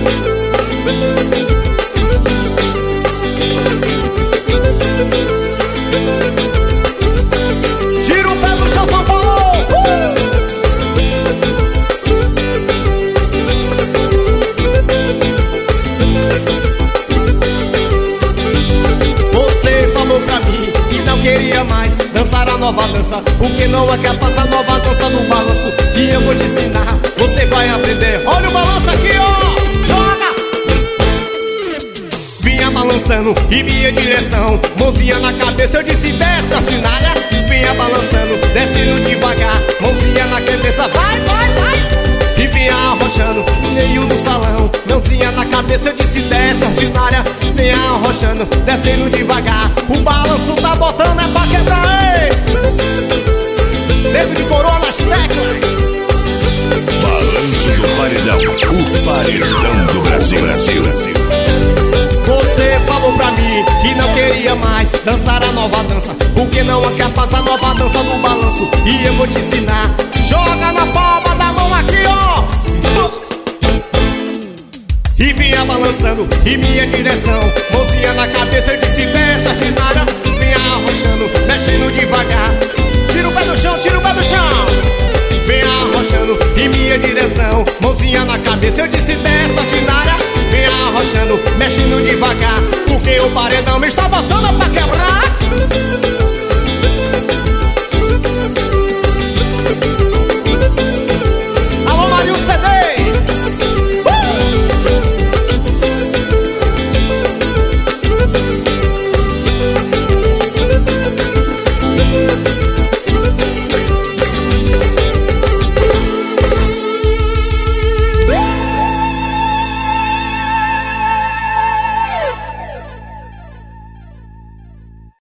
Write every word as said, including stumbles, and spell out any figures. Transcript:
Tira o pé do chão, São Paulo! Uh! Você falou pra mim que não queria mais dançar a nova dança, porque não é capaz a nova dança do balanço. E eu vou te ensinar, você vai aprender. Olha o balanço aqui, ó! Joga! Vinha balançando em minha direção, mãozinha na cabeça, eu disse desce, ordinária. Vinha balançando, descendo devagar, mãozinha na cabeça, vai, vai, vai. E vinha arrochando no meio do salão, mãozinha na cabeça, eu disse desce, ordinária. Vinha arrochando, descendo devagar, o balanço tá botando é pra quebrar, ei! Dedo de coroa nas teclas. Balanço do paredão, o paredão do Brasil, Brasil, Brasil. Você falou pra mim que não queria mais dançar a nova dança, porque não é capaz a nova dança do balanço. E eu vou te ensinar, joga na palma da mão aqui, ó. E vinha balançando em minha direção, mãozinha na cabeça, eu disse desce, ordinária. Vinha arrochando, mexendo devagar. Tira o pé do chão, tira o pé do chão. Vinha arrochando em minha direção, mãozinha na cabeça, eu disse desce, ordinária. Vinha arrochando, mexendo devagar, porque o paredão me está botando pra quebrar.